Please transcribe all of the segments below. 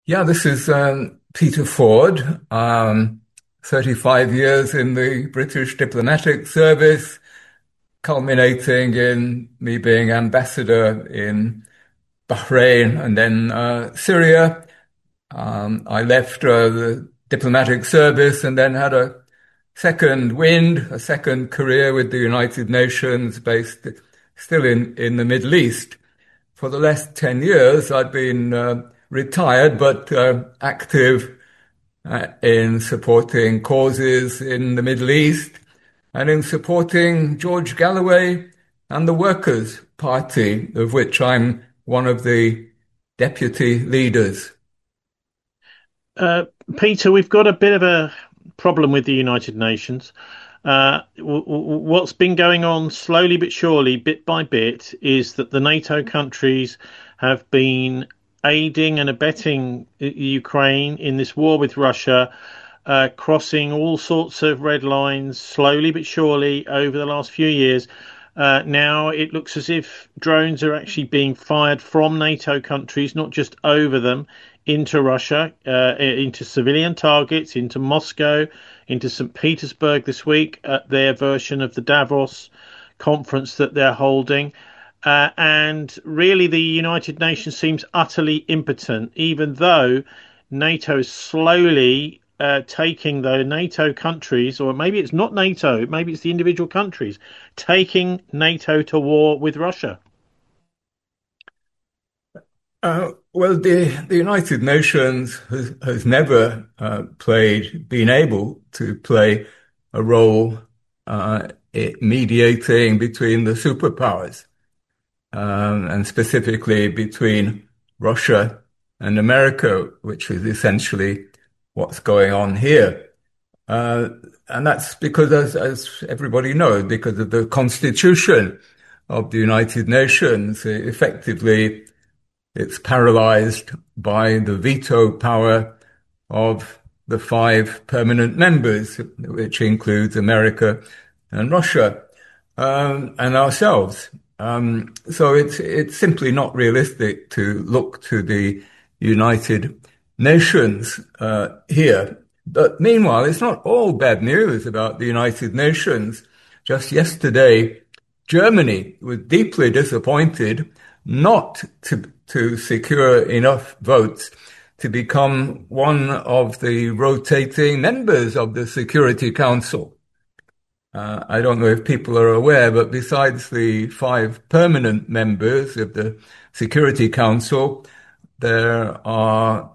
Yeah, this is Peter Ford, 35 years in the British diplomatic service, culminating in me being ambassador in Bahrain and then Syria. I left the diplomatic service and then had a second wind, a second career with the United Nations, based still in the Middle East. For the last 10 years, I've been retired but active in supporting causes in the Middle East and in supporting George Galloway and the Workers' Party, of which I'm one of the deputy leaders. Uh, Peter, we've got a bit of a problem with the United Nations. What's been going on slowly but surely, bit by bit, is that the NATO countries have been aiding and abetting Ukraine in this war with Russia, crossing all sorts of red lines slowly but surely over the last few years. Now it looks as if drones are actually being fired from NATO countries, not just over them, into Russia, into civilian targets, into Moscow, into St. Petersburg this week at their version of the Davos conference that they're holding. And really, the United Nations seems utterly impotent, even though NATO is slowly taking the NATO countries, or maybe it's not NATO, maybe it's the individual countries, taking NATO to war with Russia. Well, the United Nations has never been able to play a role in mediating between the superpowers, and specifically between Russia and America, which is essentially what's going on here. Uh, and that's because, as everybody knows, because of the Constitution of the United Nations, effectively it's paralyzed by the veto power of the five permanent members, which includes America and Russia, and ourselves. So it's simply not realistic to look to the United Nations here. But meanwhile, it's not all bad news about the United Nations. Just yesterday, Germany was deeply disappointed not to secure enough votes to become one of the rotating members of the Security Council. I don't know if people are aware, but besides the five permanent members of the Security Council, there are,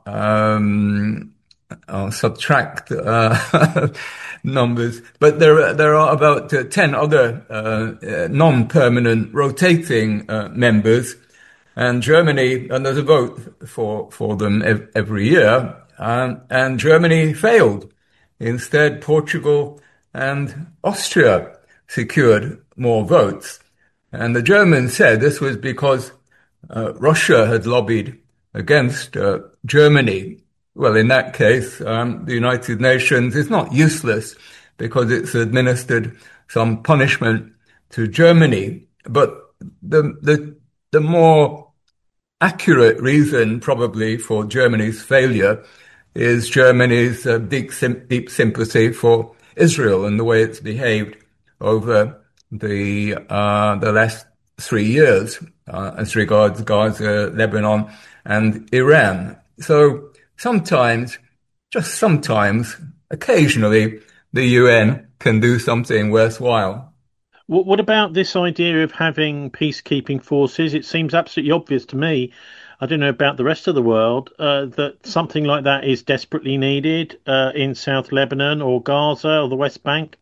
I'll subtract numbers, but there are about 10 other non-permanent rotating members, and Germany, and there's a vote for them every year, and Germany failed. Instead, Portugal and Austria secured more votes. And the Germans said this was because Russia had lobbied against Germany. Well, in that case, the United Nations is not useless because it's administered some punishment to Germany. But the more accurate reason probably for Germany's failure is Germany's deep sympathy for Israel and the way it's behaved over the last 3 years as regards Gaza, Lebanon, and Iran. So sometimes, just sometimes, occasionally, the UN can do something worthwhile. What about this idea of having peacekeeping forces? It seems absolutely obvious to me. I don't know about the rest of the world, that something like that is desperately needed in South Lebanon or Gaza or the West Bank.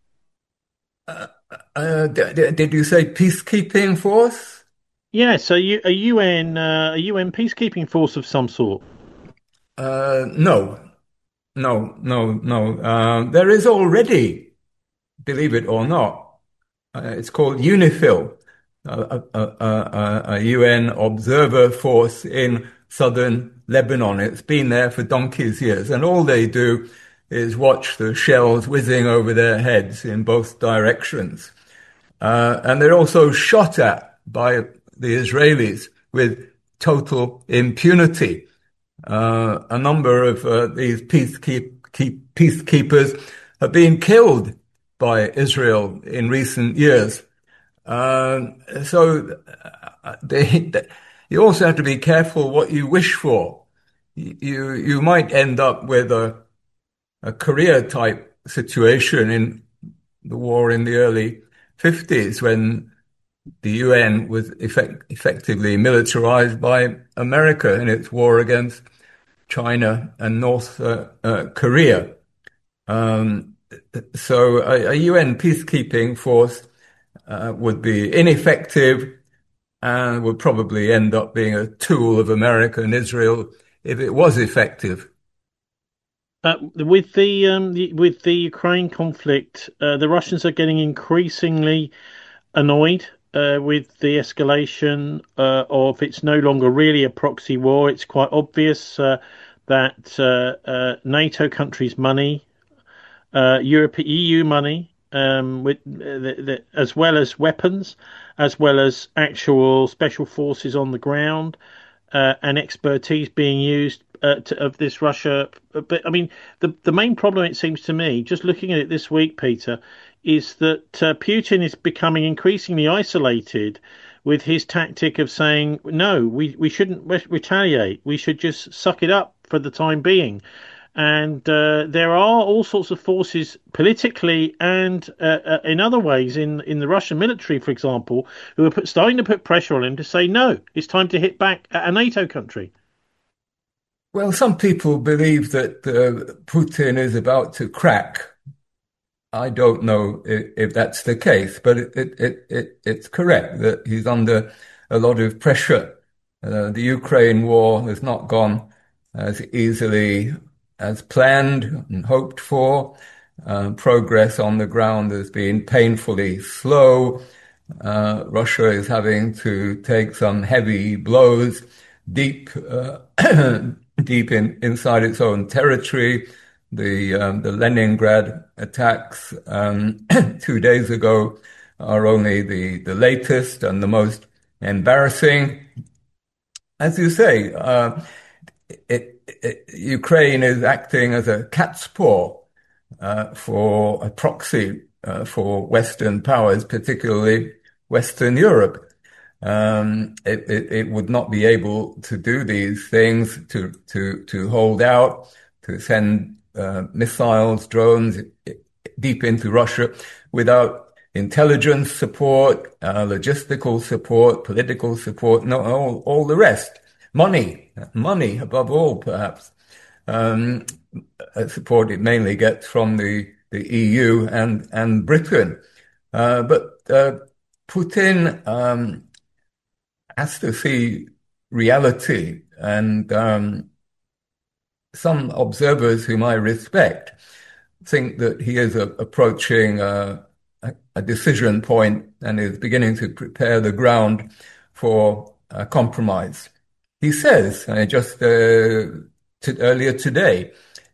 Did you say peacekeeping force? Yeah, so a UN peacekeeping force of some sort. No, no. There is already, believe it or not, it's called UNIFIL, a UN observer force in southern Lebanon. It's been there for donkey's years, and all they do is watch the shells whizzing over their heads in both directions. And they're also shot at by the Israelis with total impunity. A number of these peacekeepers have been killed by Israel in recent years. So you also have to be careful what you wish for. You might end up with a Korea type situation in the war in the early 50s when the UN was effectively militarized by America in its war against China and North Korea. Um, so a UN peacekeeping force would be ineffective and would probably end up being a tool of America and Israel if it was effective. With the Ukraine conflict, the Russians are getting increasingly annoyed with the escalation of it's no longer really a proxy war. It's quite obvious that NATO countries' money, Europe, EU money, as well as weapons, as well as actual special forces on the ground, and expertise being used of this Russia. But I mean, the main problem, it seems to me, just looking at it this week, Peter, is that Putin is becoming increasingly isolated with his tactic of saying, no, we shouldn't retaliate. We should just suck it up for the time being. And there are all sorts of forces politically and in other ways in the Russian military, for example, who are starting to put pressure on him to say, no, it's time to hit back at a NATO country. Well, some people believe that Putin is about to crack. I don't know if that's the case, but it's correct that he's under a lot of pressure. The Ukraine war has not gone as easily as planned and hoped for. Progress on the ground has been painfully slow. Russia is having to take some heavy blows deep, deep inside its own territory. The Leningrad attacks 2 days ago are only the latest and the most embarrassing. As you say, Ukraine is acting as a cat's paw for a proxy for Western powers, particularly Western Europe. It would not be able to do these things to hold out, to send missiles, drones deep into Russia without intelligence support, logistical support, political support, no, all the rest. Money above all, perhaps. Um, Support it mainly gets from the EU and Britain. But Putin has to see reality, and some observers whom I respect think that he is approaching a decision point and is beginning to prepare the ground for a compromise. He says, earlier today,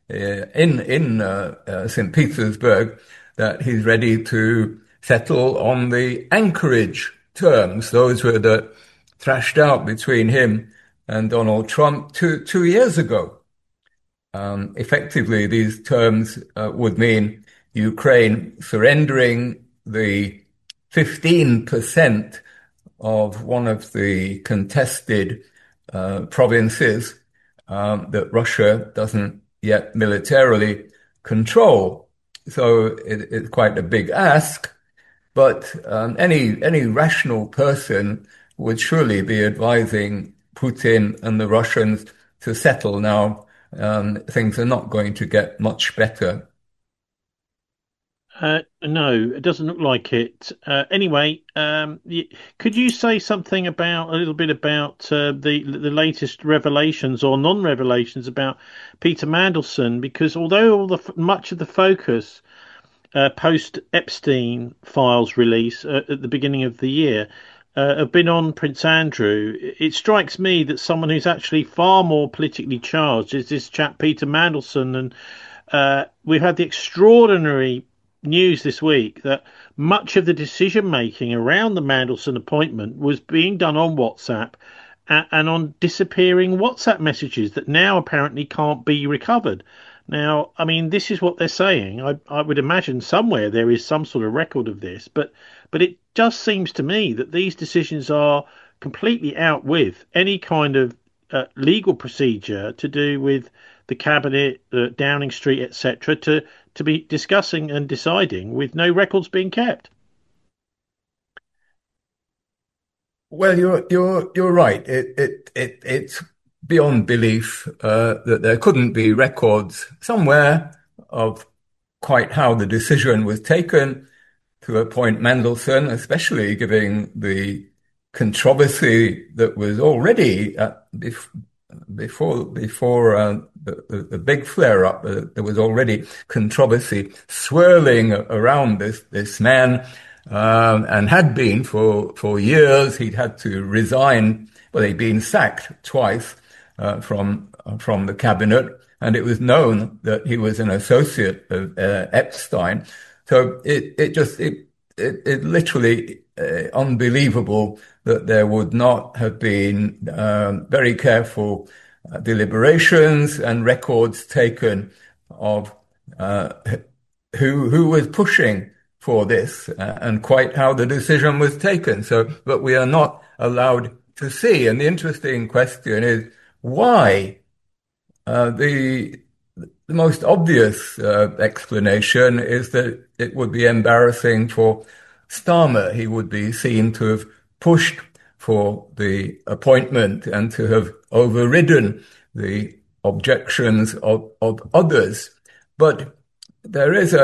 in St. Petersburg, that he's ready to settle on the Anchorage terms. Those were thrashed out between him and Donald Trump two years ago. Effectively, these terms would mean Ukraine surrendering the 15% of one of the contested provinces that Russia doesn't yet militarily control. So it's quite a big ask, but any rational person would surely be advising Putin and the Russians to settle now. Things are not going to get much better. No, it doesn't look like it. Anyway, could you say something about a little bit about the latest revelations or non-revelations about Peter Mandelson? Because although much of the focus post Epstein files release at the beginning of the year have been on Prince Andrew, it strikes me that someone who's actually far more politically charged is this chap Peter Mandelson, and we've had the extraordinary news this week that much of the decision making around the Mandelson appointment was being done on WhatsApp and on disappearing WhatsApp messages that now apparently can't be recovered. Now, I mean, this is what they're saying. I would imagine somewhere there is some sort of record of this, but it just seems to me that these decisions are completely out with any kind of legal procedure to do with the cabinet, Downing Street, etc., to be discussing and deciding with no records being kept. Well, you're right. It's beyond belief that there couldn't be records somewhere of quite how the decision was taken to appoint Mandelson, especially given the controversy that was already before the big flare up. There was already controversy swirling around this man, and had been for years. He'd had to resign. Well, he'd been sacked twice from the cabinet, and it was known that he was an associate of Epstein. So it literally unbelievable that there would not have been very careful deliberations and records taken of who was pushing for this and quite how the decision was taken. So, but we are not allowed to see. And the interesting question is why? The most obvious explanation is that it would be embarrassing for Starmer. He would be seen to have pushed for the appointment and to have overridden the objections of others. But there is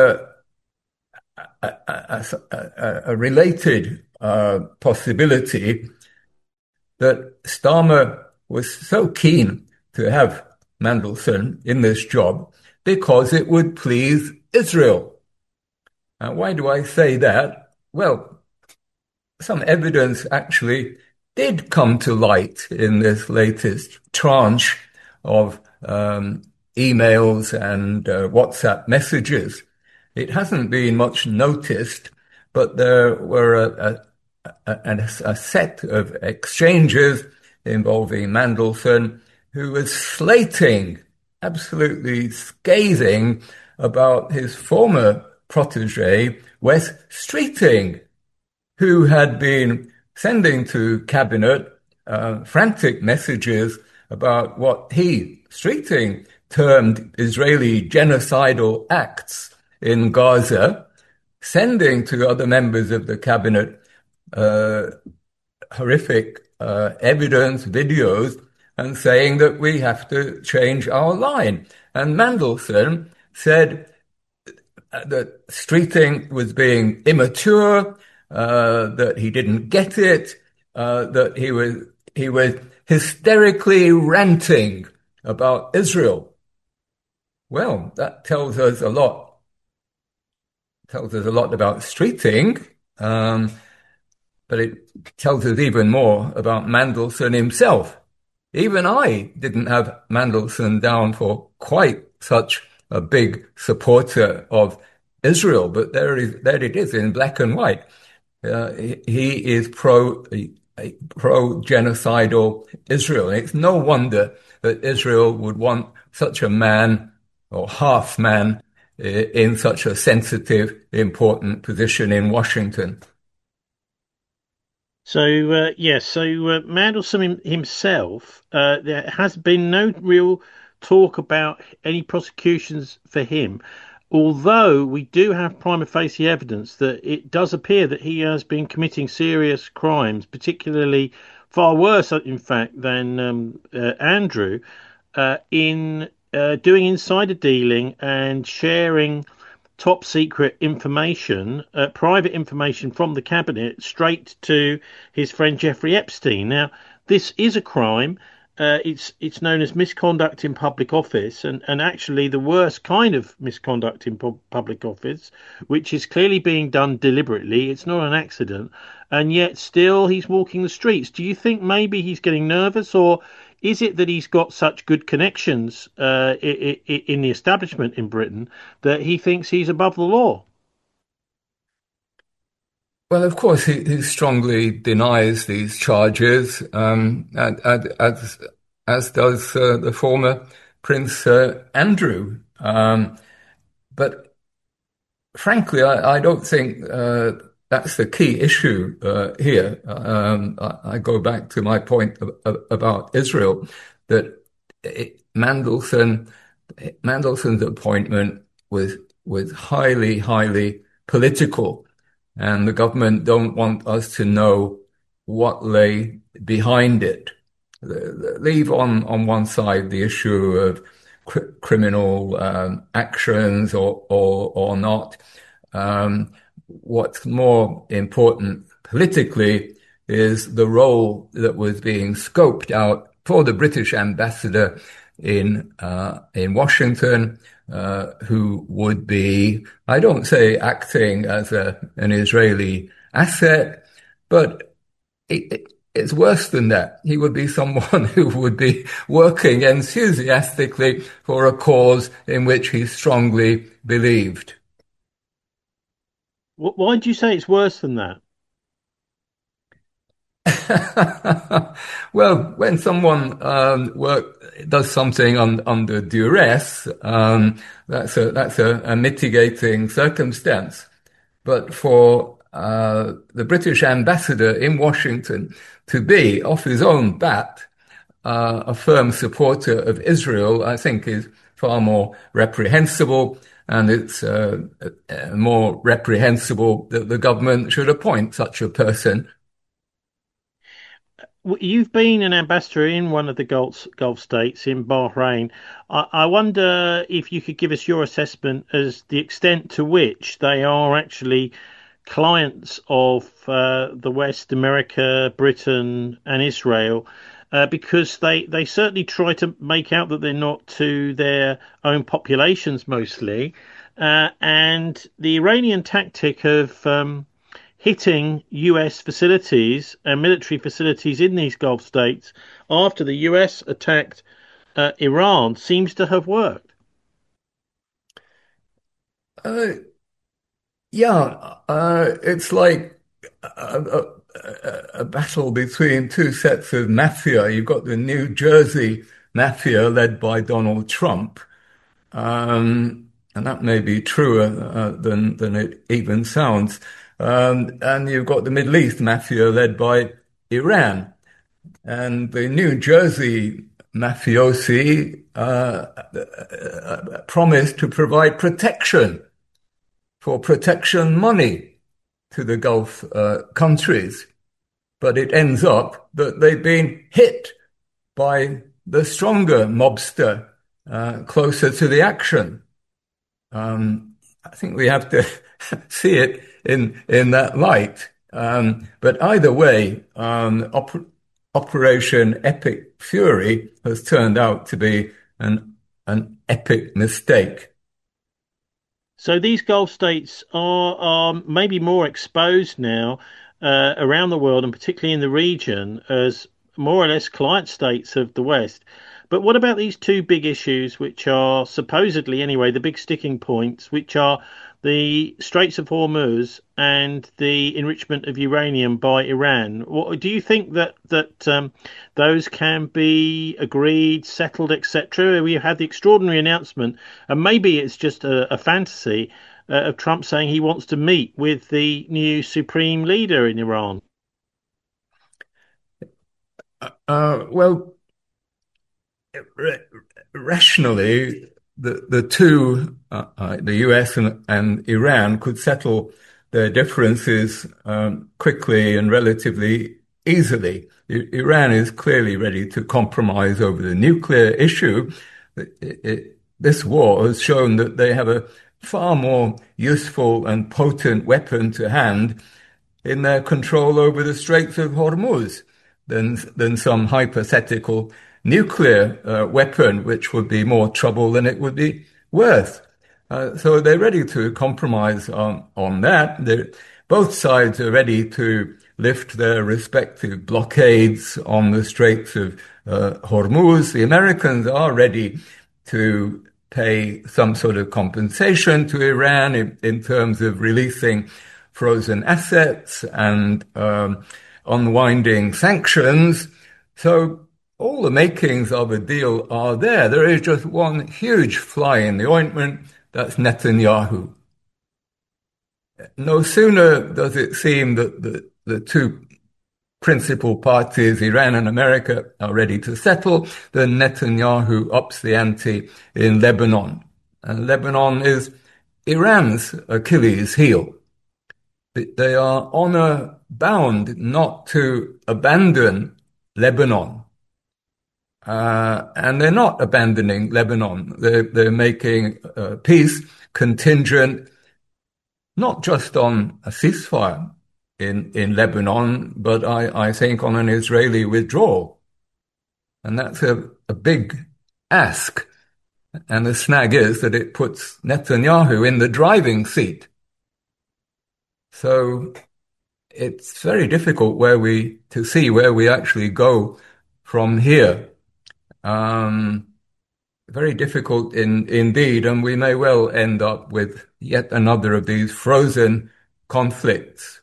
a related possibility that Starmer was so keen to have Mandelson in this job because it would please Israel. Now, why do I say that? Well, some evidence actually did come to light in this latest tranche of emails and WhatsApp messages. It hasn't been much noticed, but there were a set of exchanges involving Mandelson, who was slating, absolutely scathing about his former protege, Wes Streeting, who had been sending to cabinet frantic messages about what Streeting, termed Israeli genocidal acts in Gaza, sending to other members of the cabinet horrific evidence, videos, and saying that we have to change our line. And Mandelson said that Streeting was being immature, that he didn't get it, that he was hysterically ranting about Israel. Well, that tells us a lot. Tells us a lot about Streeting, but it tells us even more about Mandelson himself. Even I didn't have Mandelson down for quite such a big supporter of Israel, but there it is in black and white. He is pro-genocidal Israel. And it's no wonder that Israel would want such a man or half man in such a sensitive, important position in Washington. So yes, so Mandelson himself, there has been no real talk about any prosecutions for him, although we do have prima facie evidence that it does appear that he has been committing serious crimes, particularly far worse, in fact, than Andrew, in doing insider dealing and sharing top secret information, private information from the cabinet straight to his friend Jeffrey Epstein. Now, this is a crime. It's known as misconduct in public office, and actually the worst kind of misconduct in public office, which is clearly being done deliberately. It's not an accident, and yet still he's walking the streets. Do you think maybe he's getting nervous, or is it that he's got such good connections in the establishment in Britain that he thinks he's above the law? Well, of course, he strongly denies these charges, as does the former Prince Andrew. But frankly, I don't think that's the key issue here. I go back to my point about Israel, that Mandelson's appointment was highly political, and the government don't want us to know what lay behind it. Leave on one side the issue of criminal actions or not. What's more important politically is the role that was being scoped out for the British ambassador in Washington, who would be, I don't say acting as an Israeli asset, but it's worse than that. He would be someone who would be working enthusiastically for a cause in which he strongly believed. Why do you say it's worse than that? Well, when someone does something under duress, that's a mitigating circumstance. But for the British ambassador in Washington to be, off his own bat, a firm supporter of Israel, I think is far more reprehensible, and it's more reprehensible that the government should appoint such a person. You've been an ambassador in one of the Gulf states, in Bahrain. I wonder if you could give us your assessment as the extent to which they are actually clients of the West, America, Britain, and Israel, because they certainly try to make out that they're not to their own populations mostly. And the Iranian tactic of hitting US facilities and military facilities in these Gulf states after the US attacked Iran seems to have worked. Uh, yeah, it's like a battle between two sets of mafia. You've got the New Jersey mafia led by Donald Trump, and that may be truer than it even sounds. And you've got the Middle East mafia led by Iran. And the New Jersey mafiosi promised to provide protection for protection money to the Gulf countries. But it ends up that they've been hit by the stronger mobster closer to the action. I think we have to see it in that light. But either way, Operation Epic Fury has turned out to be an epic mistake. So these Gulf states are maybe more exposed now around the world, and particularly in the region, as more or less client states of the West. But what about these two big issues, which are supposedly, anyway, the big sticking points, which are the Straits of Hormuz and the enrichment of uranium by Iran? Do you think that those can be agreed, settled, etc.? We had the extraordinary announcement, and maybe it's just a fantasy of Trump saying he wants to meet with the new supreme leader in Iran. Well, rationally, the two, the US and Iran, could settle their differences quickly and relatively easily. Iran is clearly ready to compromise over the nuclear issue. This war has shown that they have a far more useful and potent weapon to hand in their control over the Straits of Hormuz than some hypothetical nuclear weapon, which would be more trouble than it would be worth. So they're ready to compromise on that. Both sides are ready to lift their respective blockades on the Straits of Hormuz. The Americans are ready to pay some sort of compensation to Iran in terms of releasing frozen assets and unwinding sanctions. So all the makings of a deal are there. There is just one huge fly in the ointment. That's Netanyahu. No sooner does it seem that the two principal parties, Iran and America, are ready to settle, then Netanyahu ups the ante in Lebanon. And Lebanon is Iran's Achilles heel. They are honor bound not to abandon Lebanon. And they're not abandoning Lebanon. They're making peace contingent not just on a ceasefire in Lebanon, but I think on an Israeli withdrawal. And that's a big ask. And the snag is that it puts Netanyahu in the driving seat. So it's very difficult to see where we actually go from here. Very difficult indeed, and we may well end up with yet another of these frozen conflicts.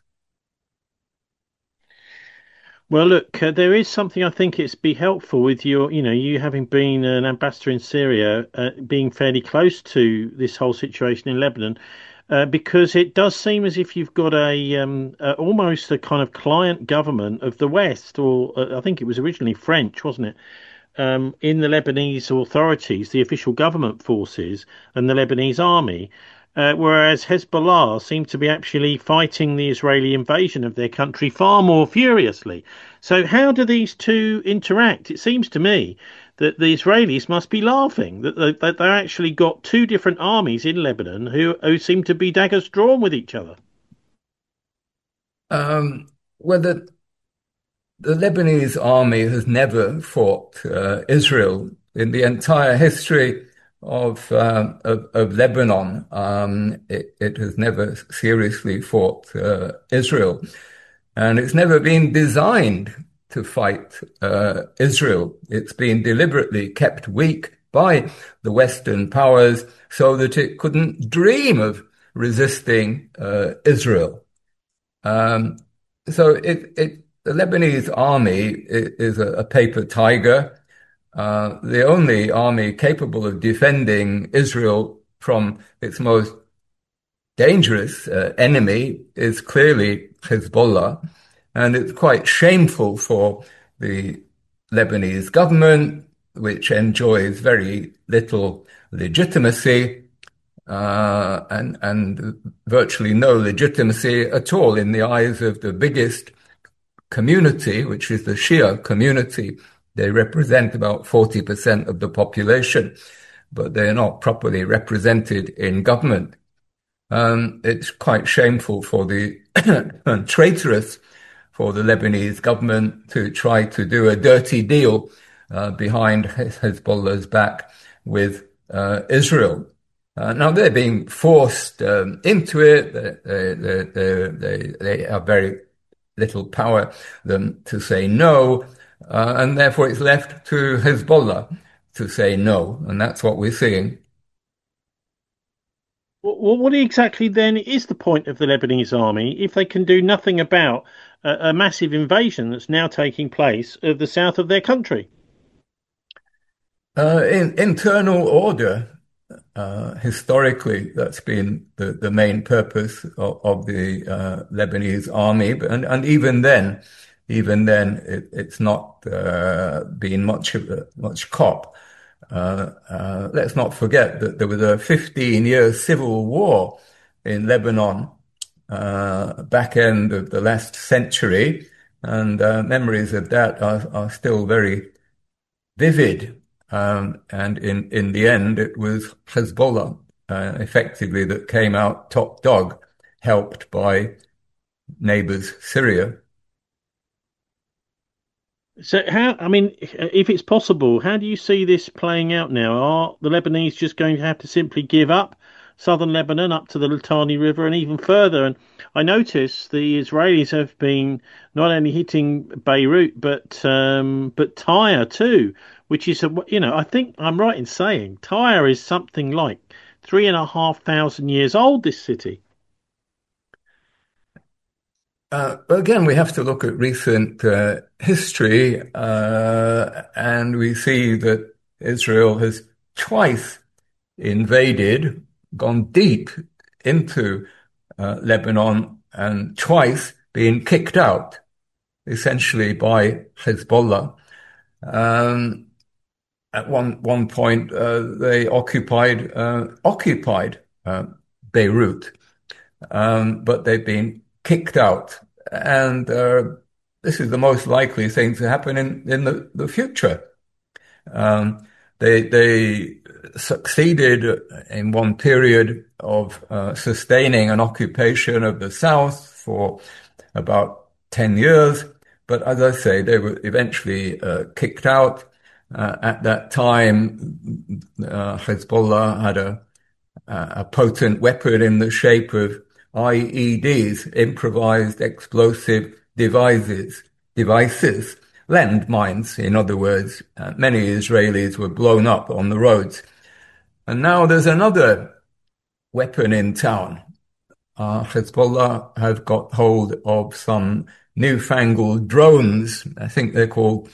Well, look, there is something I think it's be helpful with you having been an ambassador in Syria, being fairly close to this whole situation in Lebanon, because it does seem as if you've got almost a kind of client government of the West, or I think it was originally French, wasn't it? In the Lebanese authorities, the official government forces, and the Lebanese army, whereas Hezbollah seem to be actually fighting the Israeli invasion of their country far more furiously. So, how do these two interact? It seems to me that the Israelis must be laughing that they've actually got two different armies in Lebanon who seem to be daggers drawn with each other. Well, the Lebanese army has never fought Israel in the entire history of Lebanon. It has never seriously fought Israel, and it's never been designed to fight Israel. It's been deliberately kept weak by the Western powers so that it couldn't dream of resisting Israel. So the Lebanese army is a paper tiger, the only army capable of defending Israel from its most dangerous enemy is clearly Hezbollah. And it's quite shameful for the Lebanese government, which enjoys very little legitimacy, and virtually no legitimacy at all in the eyes of the biggest community, which is the Shia community. They represent about 40% of the population, but they're not properly represented in government. It's quite shameful for the and traitorous for the Lebanese government to try to do a dirty deal behind Hezbollah's back with Israel. Now they're being forced into it. They have very little power them to say no, and therefore it's left to Hezbollah to say no, and that's what we're seeing. What exactly then is the point of the Lebanese army if they can do nothing about a massive invasion that's now taking place of the south of their country? In internal order, historically, that's been the main purpose of the Lebanese army, and even then, it's not been much cop. Let's not forget that there was a 15-year civil war in Lebanon back end of the last century, and memories of that are still very vivid. And in the end, it was Hezbollah effectively that came out top dog, helped by neighbors Syria. So I mean, if it's possible, how do you see this playing out now? Are the Lebanese just going to have to simply give up southern Lebanon up to the Litani River and even further? And I notice the Israelis have been not only hitting Beirut but Tyre too, which is I think I'm right in saying Tyre is something like 3,500 years old. This city. But again, we have to look at recent history, and we see that Israel has twice invaded, gone deep into Lebanon, and twice been kicked out, essentially by Hezbollah. Um, at one point, they occupied Beirut, but they've been kicked out, and this is the most likely thing to happen in the future. Um, they succeeded in one period of sustaining an occupation of the South for about 10 years. But as I say, they were eventually kicked out. At that time, Hezbollah had a potent weapon in the shape of IEDs, improvised explosive devices, landmines, in other words. Many Israelis were blown up on the roads. And now there's another weapon in town. Hezbollah have got hold of some newfangled drones. I think they're called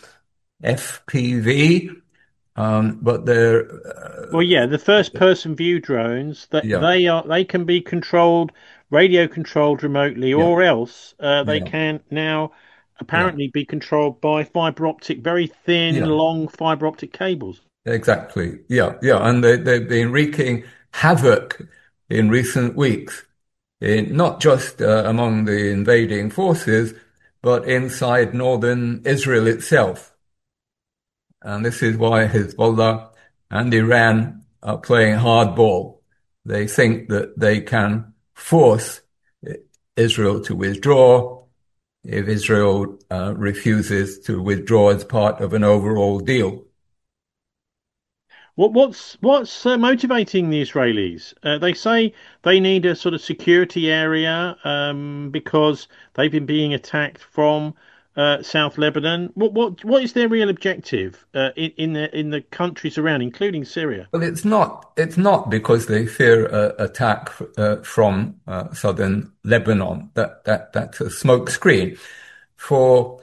FPV, but they're, Well, yeah, the first person view drones that yeah, they can be controlled, radio controlled remotely, yeah, or else they yeah, can now yeah, apparently be controlled by fiber optic, very thin, yeah. long fiber optic cables. Exactly. Yeah, yeah. And they've been wreaking havoc in recent weeks, not just among the invading forces, but inside northern Israel itself. And this is why Hezbollah and Iran are playing hardball. They think that they can force Israel to withdraw if Israel refuses to withdraw as part of an overall deal. What's motivating the Israelis? They say they need a sort of security area because they've been being attacked from South Lebanon. What is their real objective in the countries around, including Syria? Well, it's not because they fear attack from southern Lebanon. That's a smokescreen. For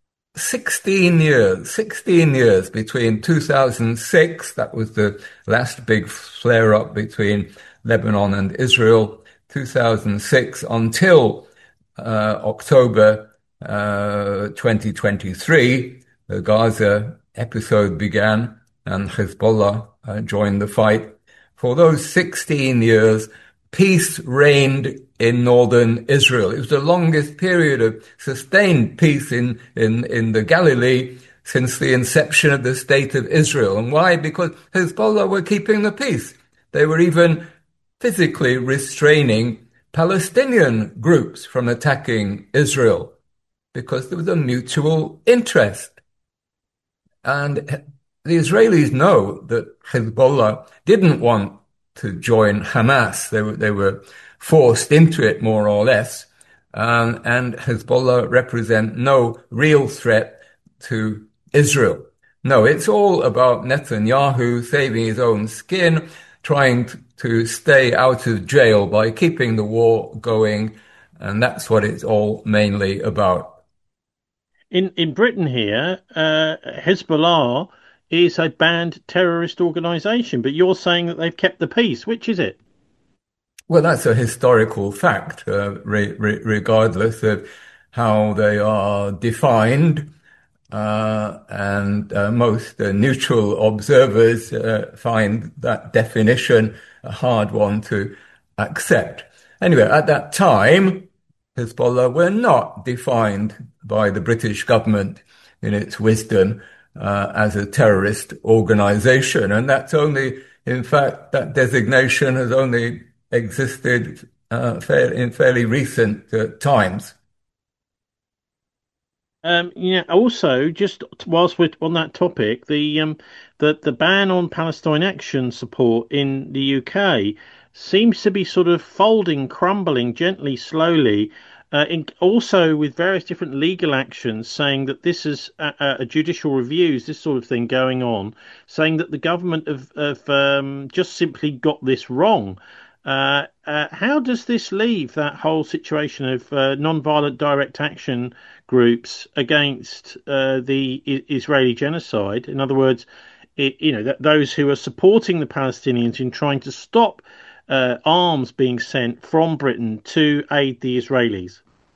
16 years between 2006, that was the last big flare up between Lebanon and Israel, 2006 until October 2023, the Gaza episode began and Hezbollah joined the fight. For those 16 years, peace reigned in northern Israel. It was the longest period of sustained peace in the Galilee since the inception of the State of Israel. And why? Because Hezbollah were keeping the peace. They were even physically restraining Palestinian groups from attacking Israel because there was a mutual interest. And the Israelis know that Hezbollah didn't want to join Hamas. They were forced into it more or less. And Hezbollah represent no real threat to Israel. No, it's all about Netanyahu saving his own skin, trying to stay out of jail by keeping the war going. And that's what it's all mainly about. In Britain here, Hezbollah is a banned terrorist organisation, but you're saying that they've kept the peace. Which is it? Well, that's a historical fact, regardless of how they are defined. And most neutral observers find that definition a hard one to accept. Anyway, at that time, Hezbollah were not defined by the British government in its wisdom as a terrorist organization. And that's only, in fact, that designation has only existed in fairly recent times. Yeah. Also, just whilst we're on that topic, the ban on Palestine Action support in the UK seems to be sort of folding, crumbling gently, slowly. Also, with various different legal actions saying that this is a judicial reviews, this sort of thing going on, saying that the government have just simply got this wrong. How does this leave that whole situation of non-violent direct action groups against the Israeli genocide? In other words, those who are supporting the Palestinians in trying to stop arms being sent from Britain to aid the Israelis.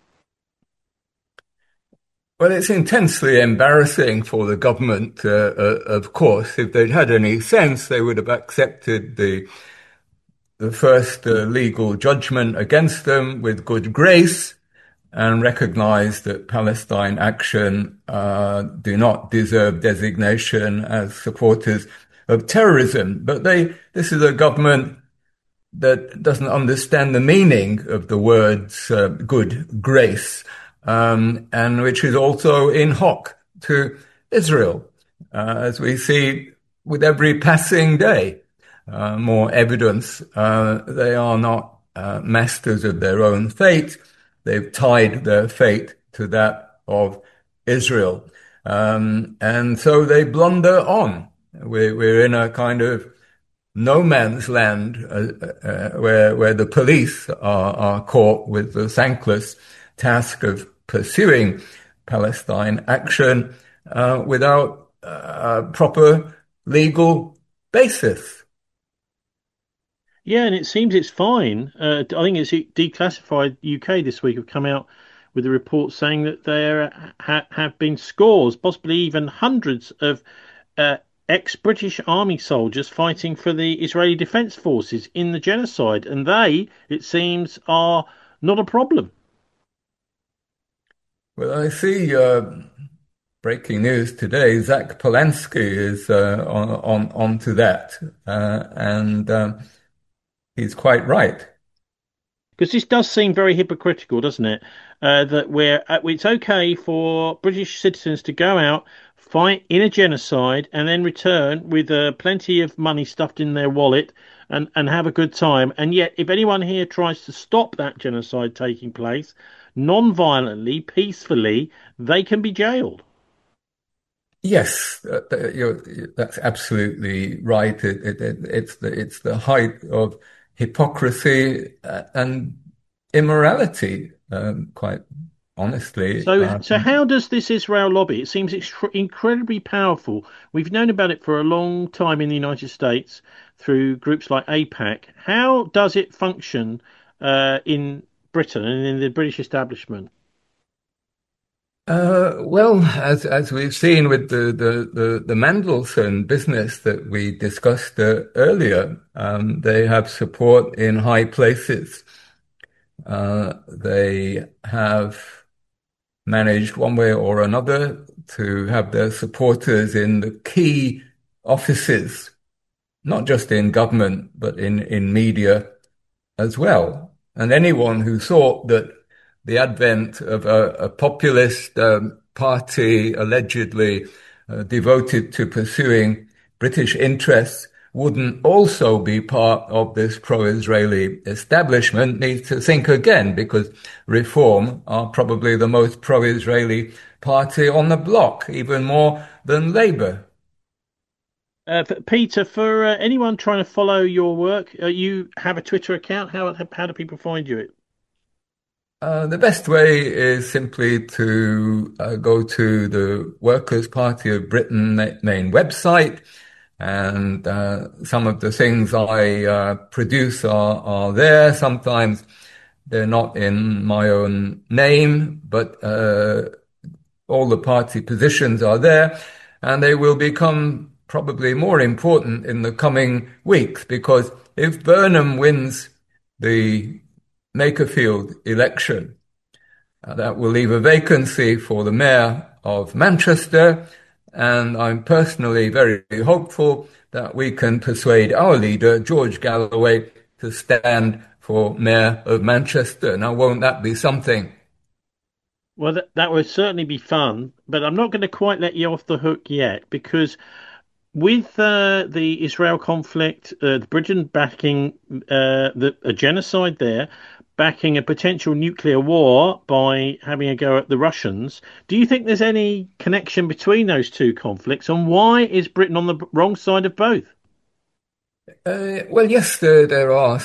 Well, it's intensely embarrassing for the government, of course. If they'd had any sense, they would have accepted the first legal judgment against them with good grace and recognized that Palestine Action do not deserve designation as supporters of terrorism. But this is a government that doesn't understand the meaning of the words good grace, and which is also in hoc to Israel, as we see with every passing day. More evidence they are not masters of their own fate. They've tied their fate to that of Israel. And so they blunder on. We're in a kind of no man's land where the police are caught with the thankless task of pursuing Palestine Action without a proper legal basis. Yeah, and it seems it's fine. I think it's Declassified UK this week have come out with a report saying that there have been scores, possibly even hundreds of uh, ex-British Army soldiers fighting for the Israeli Defense Forces in the genocide, and they, it seems, are not a problem. Well, I see breaking news today. Zach Polanski is onto that, and he's quite right. Because this does seem very hypocritical, doesn't it? That it's okay for British citizens to go out, fight in a genocide, and then return with plenty of money stuffed in their wallet and have a good time. And yet, if anyone here tries to stop that genocide taking place non-violently, peacefully, they can be jailed. Yes, that's absolutely right. It's the height of hypocrisy and immorality, quite honestly. So how does this Israel lobby? It seems incredibly powerful. We've known about it for a long time in the United States through groups like AIPAC. How does it function in Britain and in the British establishment? Well, as we've seen with the Mandelson business that we discussed earlier, they have support in high places. They have managed one way or another to have their supporters in the key offices, not just in government, but in media as well. And anyone who thought that the advent of a populist party allegedly devoted to pursuing British interests wouldn't also be part of this pro-Israeli establishment needs to think again, because Reform are probably the most pro-Israeli party on the block, even more than Labour. Peter, for anyone trying to follow your work, you have a Twitter account. How do people find you? The best way is simply to go to the Workers' Party of Britain main website, and some of the things I produce are there. Sometimes they're not in my own name, but all the party positions are there, and they will become probably more important in the coming weeks, because if Burnham wins the Makerfield election, that will leave a vacancy for the mayor of Manchester, and I'm personally very hopeful that we can persuade our leader, George Galloway, to stand for mayor of Manchester. Now, won't that be something? Well, that would certainly be fun, but I'm not going to quite let you off the hook yet because with the Israel conflict, Britain backing a genocide there, backing a potential nuclear war by having a go at the Russians, do you think there's any connection between those two conflicts, and why is Britain on the wrong side of both? Well, yes, there are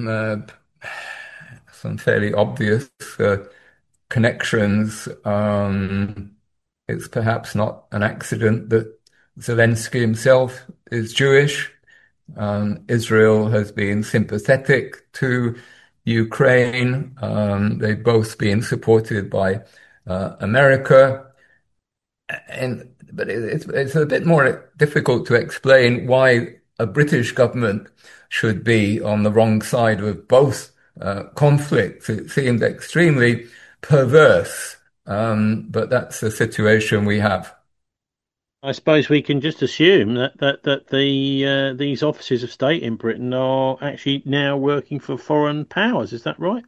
some fairly obvious connections. It's perhaps not an accident that Zelensky himself is Jewish. Israel has been sympathetic to Ukraine. They've both been supported by America. But it's a bit more difficult to explain why a British government should be on the wrong side of both conflicts. It seemed extremely perverse, but that's the situation we have. I suppose we can just assume that these offices of state in Britain are actually now working for foreign powers. Is that right?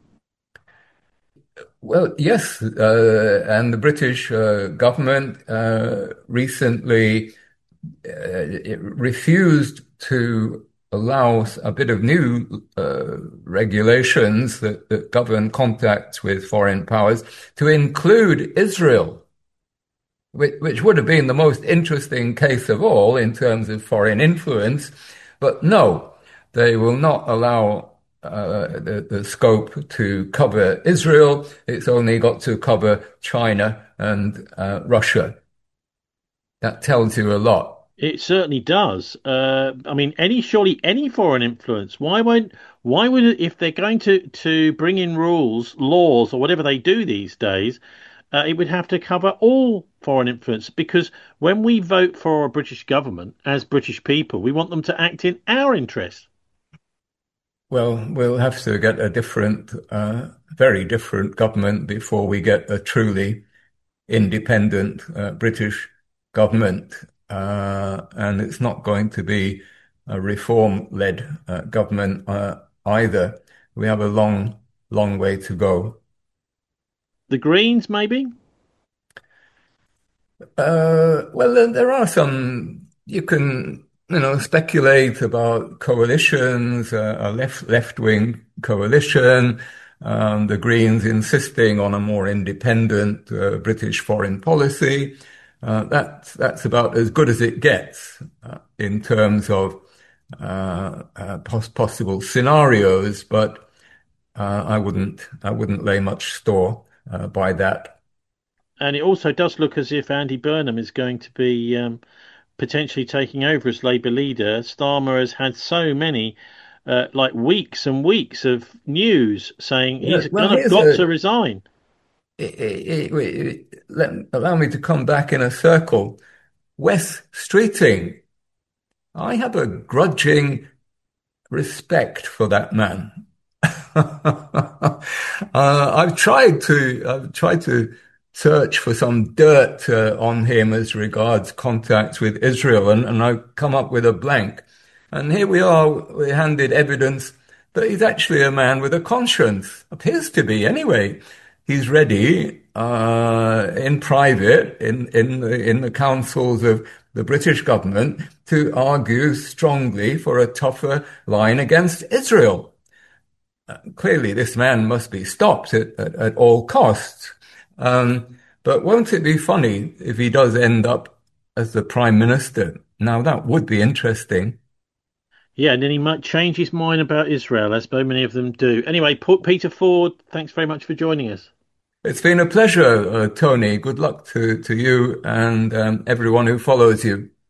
Well, yes, and the British government recently it refused to allow a bit of new regulations that govern contacts with foreign powers to include Israel, which would have been the most interesting case of all in terms of foreign influence. But no, they will not allow the scope to cover Israel. It's only got to cover China and Russia. That tells you a lot. It certainly does. I mean, surely any foreign influence. Why would it, if they're going to bring in rules, laws, or whatever they do these days, it would have to cover all foreign influence because when we vote for a British government as British people, we want them to act in our interest. Well, we'll have to get a very different government before we get a truly independent British government. And it's not going to be a reform-led government either. We have a long, long way to go. The Greens, maybe? Well, there are some you can, speculate about coalitions, a left-wing coalition, the Greens insisting on a more independent British foreign policy. That's about as good as it gets in terms of possible scenarios, but I wouldn't lay much store by that. And it also does look as if Andy Burnham is going to be potentially taking over as Labour leader. Starmer has had so many, like weeks and weeks of news saying Yeah, he's well, going to got to resign. allow me to come back in a circle. Wes Streeting, I have a grudging respect for that man. I've tried to search for some dirt on him as regards contacts with Israel, and I've come up with a blank. And here we are, we're handed evidence that he's actually a man with a conscience. Appears to be, anyway. He's ready in private, in the councils of the British government, to argue strongly for a tougher line against Israel. Clearly, this man must be stopped at all costs. But won't it be funny if he does end up as the Prime Minister? Now, that would be interesting. Yeah, and then he might change his mind about Israel, as so many of them do. Anyway, Peter Ford, thanks very much for joining us. It's been a pleasure, Tony. Good luck to you and everyone who follows you.